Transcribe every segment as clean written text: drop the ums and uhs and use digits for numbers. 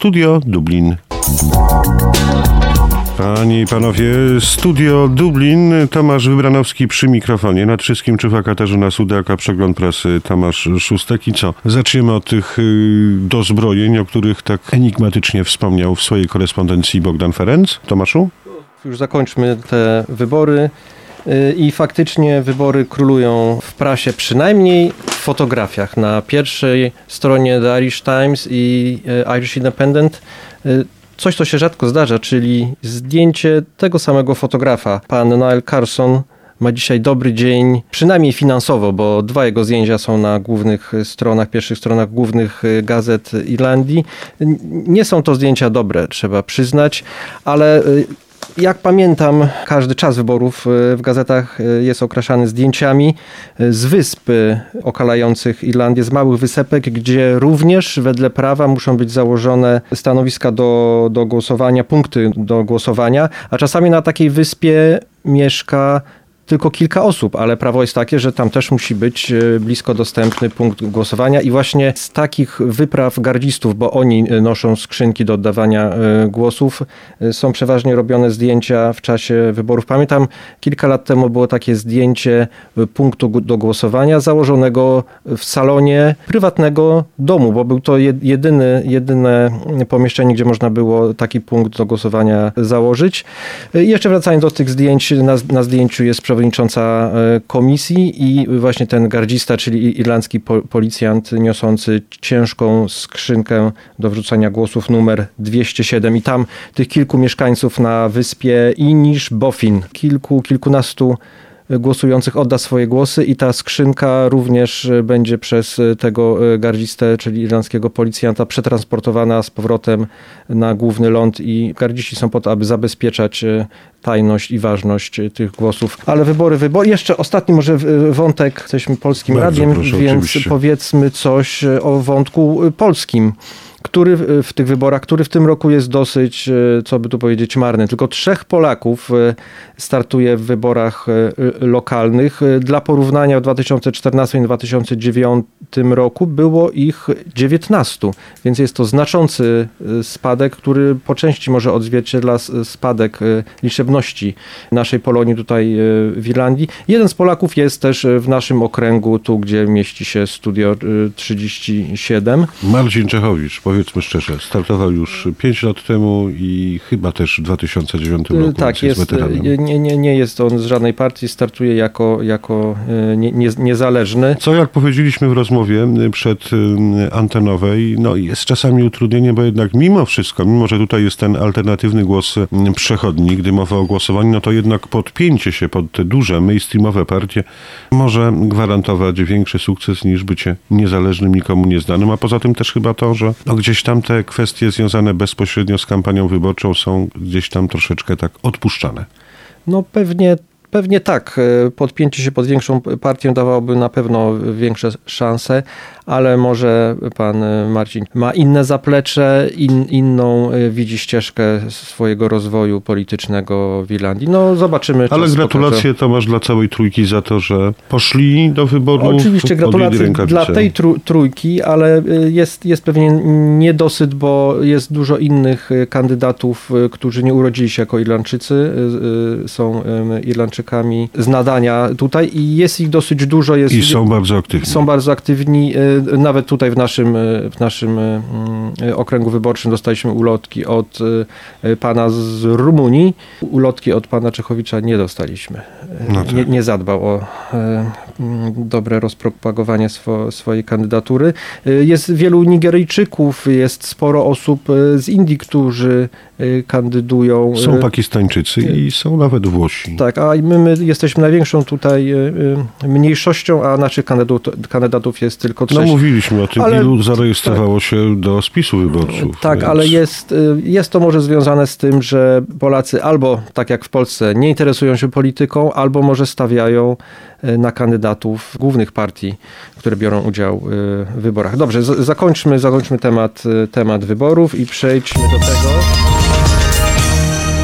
Studio Dublin. Panie i panowie, Studio Dublin, Tomasz Wybranowski przy mikrofonie. Nad wszystkim czuwa Katarzyna Sudaka, przegląd prasy Tomasz Szóstek. I co? Zaczniemy od tych dozbrojeń, o których tak enigmatycznie wspomniał w swojej korespondencji Bogdan Ferenc. Tomaszu? Już zakończmy te wybory. I faktycznie wybory królują w prasie, przynajmniej w fotografiach. Na pierwszej stronie The Irish Times i Irish Independent coś, co się rzadko zdarza, czyli zdjęcie tego samego fotografa. Pan Niall Carson ma dzisiaj dobry dzień, przynajmniej finansowo, bo dwa jego zdjęcia są na głównych stronach, pierwszych stronach głównych gazet Irlandii. Nie są to zdjęcia dobre, trzeba przyznać, ale jak pamiętam, każdy czas wyborów w gazetach jest okraszany zdjęciami z wysp okalających Irlandię, z małych wysepek, gdzie również wedle prawa muszą być założone stanowiska do głosowania, punkty do głosowania, a czasami na takiej wyspie mieszka tylko kilka osób, ale prawo jest takie, że tam też musi być blisko dostępny punkt głosowania i właśnie z takich wypraw gardzistów, bo oni noszą skrzynki do oddawania głosów, są przeważnie robione zdjęcia w czasie wyborów. Pamiętam, kilka lat temu było takie zdjęcie punktu do głosowania założonego w salonie prywatnego domu, bo był to jedyne pomieszczenie, gdzie można było taki punkt do głosowania założyć. I jeszcze wracając do tych zdjęć, na zdjęciu jest przewodnicząca komisji i właśnie ten gardzista, czyli irlandzki policjant niosący ciężką skrzynkę do wrzucania głosów numer 207. I tam tych kilku mieszkańców na wyspie Inishbofin, kilkunastu głosujących odda swoje głosy i ta skrzynka również będzie przez tego gardzistę, czyli irlandzkiego policjanta, przetransportowana z powrotem na główny ląd i gardziści są po to, aby zabezpieczać tajność i ważność tych głosów. Ale wybory. Jeszcze ostatni może wątek. Jesteśmy polskim radiem, więc oczywiście powiedzmy coś o wątku polskim, który w tych wyborach, który w tym roku jest dosyć, co by tu powiedzieć, marny. Tylko 3 Polaków startuje w wyborach lokalnych. Dla porównania w 2014 i 2009 roku było ich 19, więc jest to znaczący spadek, który po części może odzwierciedla spadek liczebności naszej Polonii tutaj w Irlandii. Jeden z Polaków jest też w naszym okręgu, tu gdzie mieści się Studio 37. Marcin Czechowicz, powiedzmy szczerze, startował już 5 lat temu i chyba też w 2009 roku. Tak, jest weteranem. Nie jest on z żadnej partii, startuje jako niezależny. Co, jak powiedzieliśmy w rozmowie przedantenowej, jest czasami utrudnienie, bo jednak mimo wszystko, mimo że tutaj jest ten alternatywny głos przechodni, gdy mowa o głosowaniu, to jednak podpięcie się pod te duże, mainstreamowe partie może gwarantować większy sukces niż bycie niezależnym, nikomu nieznanym, a poza tym też chyba to, że gdzieś tam te kwestie związane bezpośrednio z kampanią wyborczą są gdzieś tam troszeczkę tak odpuszczane. Pewnie tak. Podpięcie się pod większą partię dawałoby na pewno większe szanse, ale może pan Marcin ma inne zaplecze, inną widzi ścieżkę swojego rozwoju politycznego w Irlandii. Zobaczymy. Ale gratulacje, Tomasz, dla całej trójki za to, że poszli do wyborów. Oczywiście gratulacje dla tej trójki, ale jest pewnie niedosyt, bo jest dużo innych kandydatów, którzy nie urodzili się jako Irlandczycy, są Irlandczykami z nadania tutaj i jest ich dosyć dużo. I są bardzo aktywni. Są bardzo aktywni. Nawet tutaj w naszym okręgu wyborczym dostaliśmy ulotki od pana z Rumunii. Ulotki od pana Czechowicza nie dostaliśmy. Tak. Nie zadbał o dobre rozpropagowanie swojej kandydatury. Jest wielu Nigeryjczyków, jest sporo osób z Indii, którzy kandydują. Są Pakistańczycy i są nawet Włosi. Tak, a my jesteśmy największą tutaj mniejszością, a naszych kandydatów jest tylko 3. Mówiliśmy o tym, ilu zarejestrowało się do spisu wyborców. Tak, więc ale jest to może związane z tym, że Polacy albo, tak jak w Polsce, nie interesują się polityką, albo może stawiają na kandydatów głównych partii, które biorą udział w wyborach. Dobrze, zakończmy temat wyborów i przejdźmy do tego.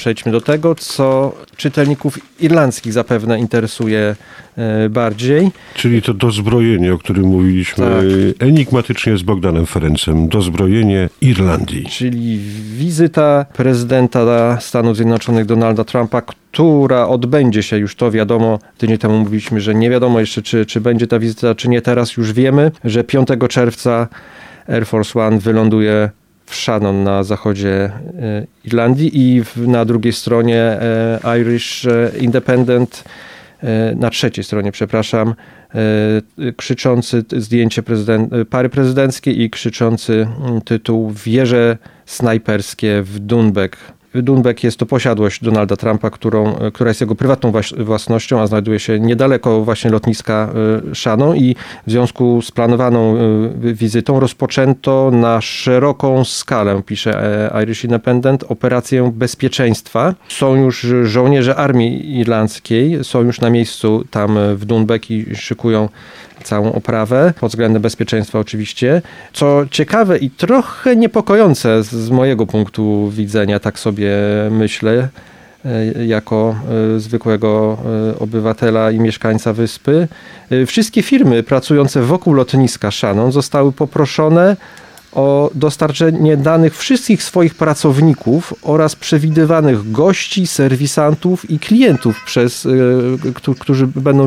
przejdźmy do tego, co czytelników irlandzkich zapewne interesuje bardziej. Czyli to dozbrojenie, o którym mówiliśmy enigmatycznie z Bogdanem Ferencem. Dozbrojenie Irlandii. Czyli wizyta prezydenta Stanów Zjednoczonych Donalda Trumpa, która odbędzie się, już to wiadomo, tydzień temu mówiliśmy, że nie wiadomo jeszcze, czy będzie ta wizyta, czy nie. Teraz już wiemy, że 5 czerwca Air Force One wyląduje w Shannon na zachodzie Irlandii i na drugiej stronie Irish Independent, na trzeciej stronie, przepraszam, krzyczący zdjęcie pary prezydenckiej i krzyczący tytuł Wieże snajperskie w Doonbeg. Doonbeg jest to posiadłość Donalda Trumpa, która jest jego prywatną własnością, a znajduje się niedaleko właśnie lotniska Shannon i w związku z planowaną wizytą rozpoczęto na szeroką skalę, pisze Irish Independent, operację bezpieczeństwa. Są już żołnierze armii irlandzkiej, są już na miejscu tam w Doonbeg i szykują całą oprawę, pod względem bezpieczeństwa oczywiście. Co ciekawe i trochę niepokojące z mojego punktu widzenia, tak sobie myślę, jako zwykłego obywatela i mieszkańca wyspy. Wszystkie firmy pracujące wokół lotniska Shannon zostały poproszone o dostarczenie danych wszystkich swoich pracowników oraz przewidywanych gości, serwisantów i klientów, którzy będą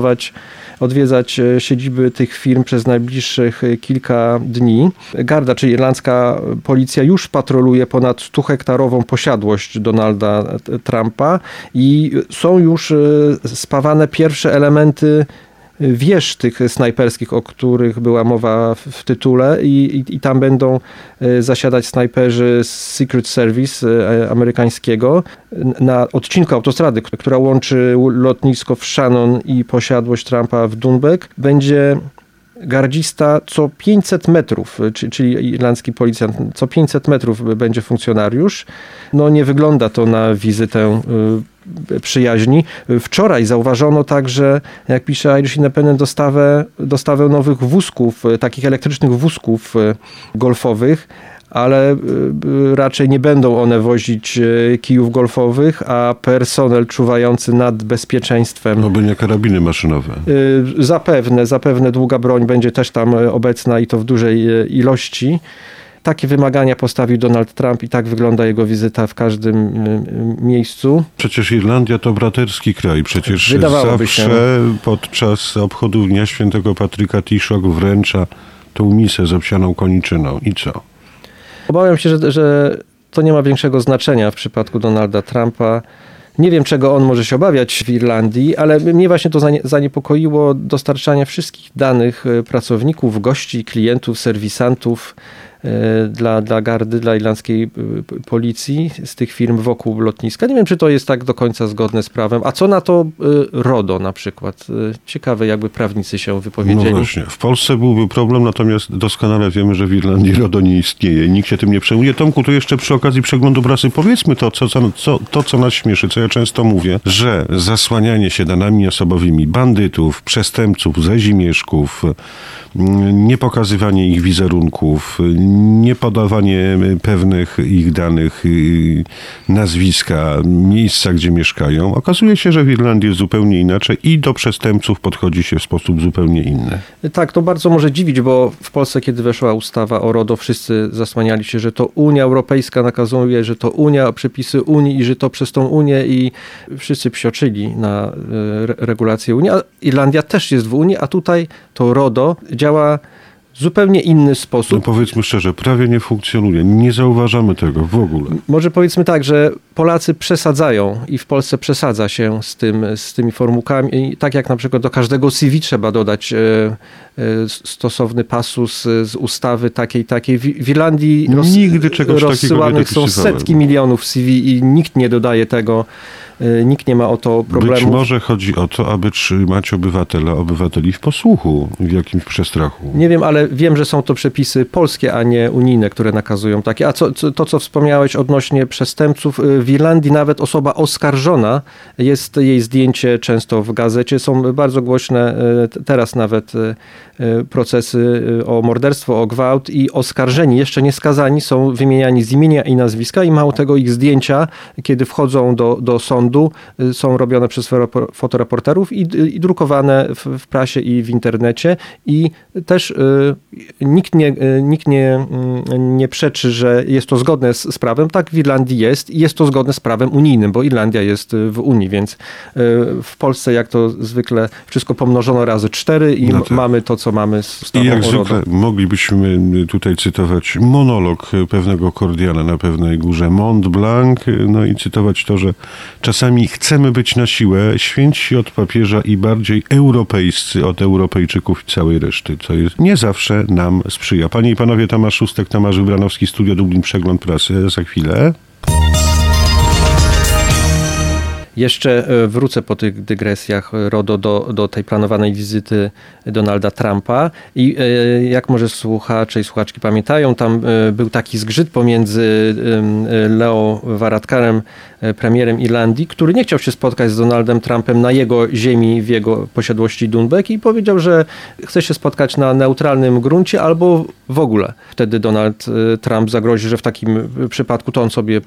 odwiedzać siedziby tych firm przez najbliższych kilka dni. Garda, czyli irlandzka policja, już patroluje ponad 100-hektarową posiadłość Donalda Trumpa i są już spawane pierwsze elementy wież tych snajperskich, o których była mowa w tytule i tam będą zasiadać snajperzy z Secret Service amerykańskiego. Na odcinku autostrady, która łączy lotnisko w Shannon i posiadłość Trumpa w Doonbeg, będzie gardzista co 500 metrów, czyli irlandzki policjant, co 500 metrów będzie funkcjonariusz. No nie wygląda to na wizytę przyjaźni. Wczoraj zauważono także, jak pisze Irish Independent, dostawę nowych wózków, takich elektrycznych wózków golfowych, ale raczej nie będą one wozić kijów golfowych, a personel czuwający nad bezpieczeństwem. No by nie karabiny maszynowe. Zapewne długa broń będzie też tam obecna i to w dużej ilości. Takie wymagania postawił Donald Trump i tak wygląda jego wizyta w każdym miejscu. Przecież Irlandia to braterski kraj. Przecież zawsze podczas obchodów Dnia Świętego Patryka Taoiseach wręcza tą misę z obsianą koniczyną. I co? Obawiam się, że to nie ma większego znaczenia w przypadku Donalda Trumpa. Nie wiem, czego on może się obawiać w Irlandii, ale mnie właśnie to zaniepokoiło dostarczanie wszystkich danych pracowników, gości, klientów, serwisantów dla gardy, dla irlandzkiej policji z tych firm wokół lotniska. Nie wiem, czy to jest tak do końca zgodne z prawem. A co na to RODO na przykład? Ciekawe, jakby prawnicy się wypowiedzieli. No właśnie. W Polsce byłby problem, natomiast doskonale wiemy, że w Irlandii RODO nie istnieje. Nikt się tym nie przejmuje. Tomku, tu jeszcze przy okazji przeglądu prasy powiedzmy co nas śmieszy, co ja często mówię, że zasłanianie się danymi osobowymi bandytów, przestępców, rzezimieszków, nie pokazywanie ich wizerunków, nie podawanie pewnych ich danych, nazwiska, miejsca, gdzie mieszkają. Okazuje się, że w Irlandii jest zupełnie inaczej i do przestępców podchodzi się w sposób zupełnie inny. Tak, to bardzo może dziwić, bo w Polsce, kiedy weszła ustawa o RODO, wszyscy zasłaniali się, że to Unia Europejska nakazuje, że to Unia, przepisy Unii i że to przez tą Unię i wszyscy psioczyli na regulacje Unii. A Irlandia też jest w Unii, a tutaj to RODO działa w zupełnie inny sposób. No powiedzmy szczerze, prawie nie funkcjonuje. Nie zauważamy tego w ogóle. Może powiedzmy tak, że Polacy przesadzają i w Polsce przesadza się z tymi formułkami. I tak jak na przykład do każdego CV trzeba dodać stosowny pasus z ustawy takiej. W Irlandii nigdy czegoś rozsyłanych takiego nie są setki milionów CV i nikt nie dodaje tego nikt nie ma o to problemu. Być może chodzi o to, aby trzymać obywateli w posłuchu, w jakimś przestrachu. Nie wiem, ale wiem, że są to przepisy polskie, a nie unijne, które nakazują takie. A co wspomniałeś odnośnie przestępców, w Irlandii nawet osoba oskarżona, jest jej zdjęcie często w gazecie, są bardzo głośne teraz nawet procesy o morderstwo, o gwałt i oskarżeni, jeszcze nie skazani, są wymieniani z imienia i nazwiska i mało tego ich zdjęcia, kiedy wchodzą do sądu, są robione przez fotoreporterów i drukowane w prasie i w internecie i też nikt nie przeczy, że jest to zgodne z prawem. Tak, w Irlandii jest i jest to zgodne z prawem unijnym, bo Irlandia jest w Unii, więc w Polsce jak to zwykle wszystko pomnożono razy 4 i mamy to, co mamy z I jak zwykle moglibyśmy tutaj cytować monolog pewnego Kordiana na pewnej górze Mont Blanc, no i cytować to, że czasami chcemy być na siłę świętsi od papieża i bardziej europejscy od Europejczyków i całej reszty, co jest nie zawsze nam sprzyja. Panie i panowie, Tomasz Szóstek, Tomasz Wybranowski, Studio Dublin, Przegląd Prasy. Za chwilę. Jeszcze wrócę po tych dygresjach, RODO, do tej planowanej wizyty Donalda Trumpa i jak może słuchacze i słuchaczki pamiętają, tam był taki zgrzyt pomiędzy Leo Varadkarem, premierem Irlandii, który nie chciał się spotkać z Donaldem Trumpem na jego ziemi, w jego posiadłości Dundbeck i powiedział, że chce się spotkać na neutralnym gruncie albo w ogóle. Wtedy Donald Trump zagroził, że w takim przypadku to on sobie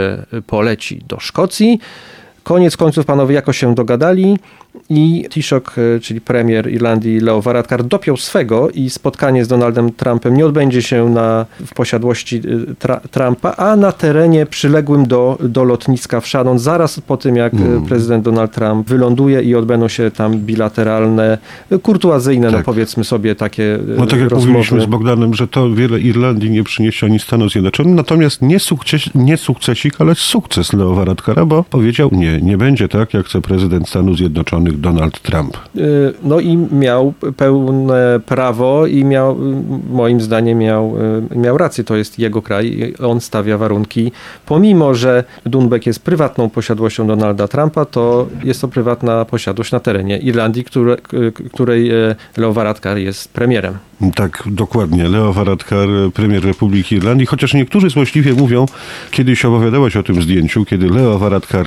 poleci do Szkocji. Koniec końców panowie jakoś się dogadali i Taoiseach, czyli premier Irlandii Leo Varadkar, dopiął swego i spotkanie z Donaldem Trumpem nie odbędzie się w posiadłości Trumpa, a na terenie przyległym do lotniska w Shannon, zaraz po tym jak prezydent Donald Trump wyląduje i odbędą się tam bilateralne, kurtuazyjne, no powiedzmy sobie takie no tak jak rozmowy. Mówiliśmy z Bogdanem, że to wiele Irlandii nie przyniesie ani Stanom Zjednoczonym, natomiast nie sukcesik, ale sukces Leo Varadkara, bo powiedział nie będzie tak, jak chce prezydent Stanów Zjednoczonych Donald Trump. No i miał pełne prawo i moim zdaniem miał rację. To jest jego kraj. On stawia warunki. Pomimo, że Dundbeck jest prywatną posiadłością Donalda Trumpa, to jest to prywatna posiadłość na terenie Irlandii, której Leo Varadkar jest premierem. Tak, dokładnie. Leo Varadkar, premier Republiki Irlandii, chociaż niektórzy złośliwie mówią, kiedyś opowiadałeś o tym zdjęciu, kiedy Leo Varadkar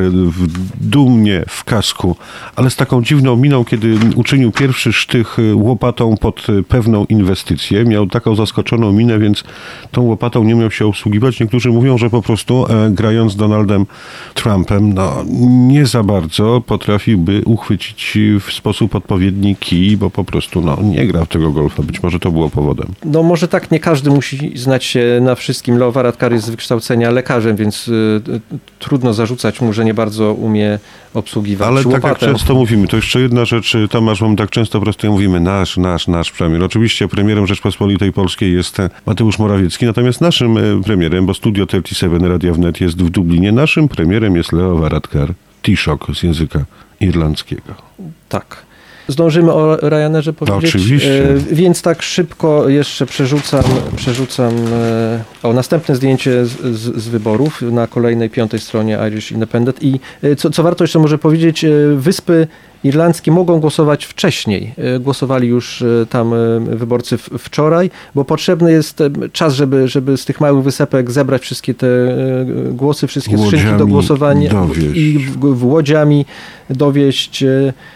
dumnie w kasku, ale z taką dziwną miną, kiedy uczynił pierwszy sztych łopatą pod pewną inwestycję. Miał taką zaskoczoną minę, więc tą łopatą nie miał się obsługiwać. Niektórzy mówią, że po prostu grając z Donaldem Trumpem, nie za bardzo potrafiłby uchwycić w sposób odpowiedni kij, bo po prostu nie gra w tego golfa. Być może to było powodem. No może tak, nie każdy musi znać się na wszystkim. Leo Varadkar jest z wykształcenia lekarzem, więc trudno zarzucać mu, że nie bardzo umie obsługiwać łopatę. Tak jak często mówimy, to jeszcze jedna rzecz, Tomasz, bo my tak często po prostu mówimy nasz premier. Oczywiście premierem Rzeczpospolitej Polskiej jest Mateusz Morawiecki, natomiast naszym premierem, bo Studio 37 Radia Wnet jest w Dublinie, naszym premierem jest Leo Varadkar, Taoiseach z języka irlandzkiego. Tak. Zdążymy o Ryanerze powiedzieć? Oczywiście. Więc tak szybko jeszcze przerzucam następne zdjęcie z wyborów na kolejnej 5. stronie Irish Independent i co warto jeszcze może powiedzieć, Wyspy Irlandzkie mogą głosować wcześniej. Głosowali już tam wyborcy wczoraj, bo potrzebny jest czas, żeby z tych małych wysepek zebrać wszystkie te głosy, wszystkie skrzynki do głosowania i łodziami dowieźć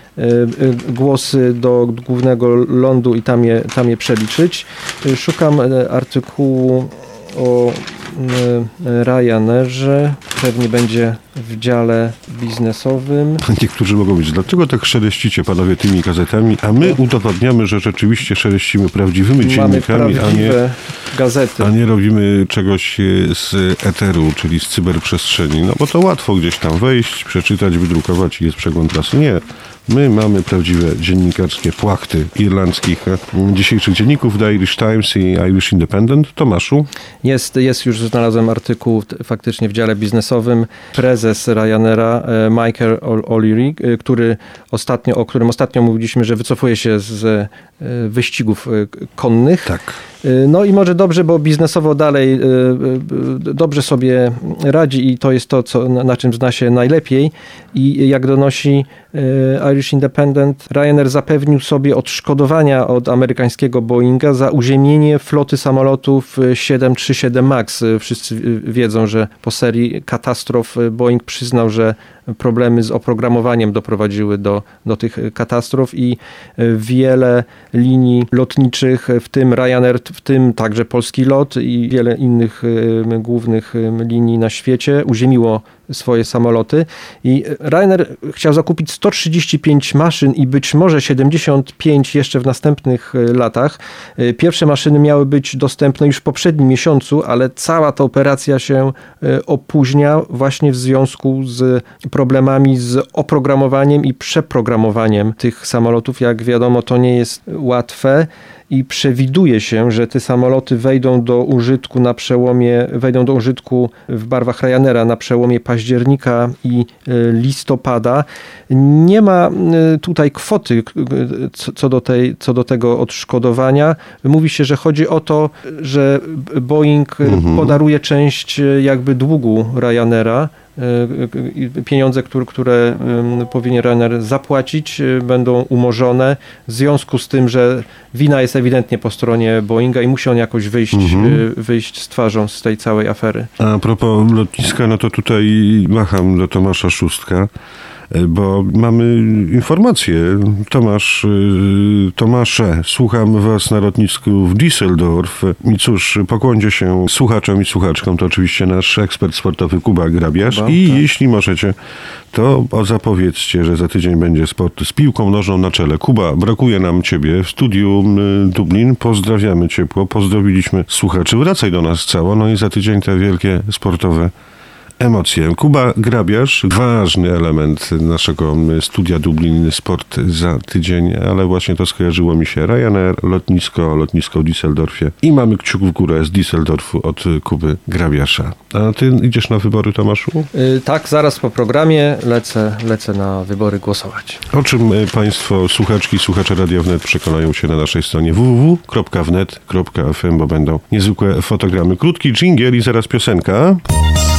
głosy do głównego lądu i tam je przeliczyć. Szukam artykułu o Ryanerze. Pewnie będzie w dziale biznesowym. Niektórzy mogą być. Dlaczego tak szeleścicie, panowie, tymi gazetami, a my udowadniamy, że rzeczywiście szeleścimy prawdziwymi dziennikami, gazety. A nie robimy czegoś z eteru, czyli z cyberprzestrzeni. No bo to łatwo gdzieś tam wejść, przeczytać, wydrukować i jest przegląd prasy. Nie. My mamy prawdziwe dziennikarskie płachty irlandzkich dzisiejszych dzienników, The Irish Times i Irish Independent. Tomaszu? Jest już znalazłem artykuł faktycznie w dziale biznesowym. Prezes Ryanaira, Michael O'Leary, o którym ostatnio mówiliśmy, że wycofuje się z wyścigów konnych. Tak. No i może dobrze, bo biznesowo dalej dobrze sobie radzi i to jest to, na czym zna się najlepiej. I jak donosi Irish Independent, Ryanair zapewnił sobie odszkodowania od amerykańskiego Boeinga za uziemienie floty samolotów 737 MAX. Wszyscy wiedzą, że po serii katastrof Boeing przyznał, że problemy z oprogramowaniem doprowadziły do tych katastrof i wiele linii lotniczych, w tym Ryanair, w tym także Polski Lot i wiele innych głównych linii na świecie uziemiło swoje samoloty i Ryanair chciał zakupić 135 maszyn i być może 75 jeszcze w następnych latach. Pierwsze maszyny miały być dostępne już w poprzednim miesiącu, ale cała ta operacja się opóźnia właśnie w związku z problemami z oprogramowaniem i przeprogramowaniem tych samolotów. Jak wiadomo, to nie jest łatwe. I przewiduje się, że te samoloty wejdą do użytku w barwach Ryanaira na przełomie października i listopada. Nie ma tutaj kwoty co do tego odszkodowania. Mówi się, że chodzi o to, że Boeing podaruje część jakby długu Ryanaira. Pieniądze, które powinien Ryanair zapłacić, będą umorzone w związku z tym, że wina jest ewidentnie po stronie Boeinga i musi on jakoś wyjść z twarzą z tej całej afery. A propos lotniska, no to tutaj macham do Tomasza Szóstka, bo mamy informację. Tomasze, słucham was na lotnisku w Düsseldorf i cóż, pokłoncie się słuchaczom i słuchaczkom, to oczywiście nasz ekspert sportowy Kuba Grabiarz i jeśli możecie, to zapowiedzcie, że za tydzień będzie sport z piłką nożną na czele. Kuba, brakuje nam ciebie w studiu Dublin, pozdrawiamy ciepło, pozdrowiliśmy słuchaczy, wracaj do nas cało, no i za tydzień te wielkie sportowe emocje. Kuba Grabiarz, ważny element naszego studia Dublin Sport za tydzień, ale właśnie to skojarzyło mi się. Ryanair, lotnisko w Düsseldorfie i mamy kciuk w górę z Düsseldorfu od Kuby Grabiasza. A ty idziesz na wybory, Tomaszu? Tak, zaraz po programie lecę na wybory głosować. O czym państwo, słuchacze Radia Wnet przekonają się na naszej stronie www.wnet.fm, bo będą niezwykłe fotogramy. Krótki dżingiel i zaraz piosenka.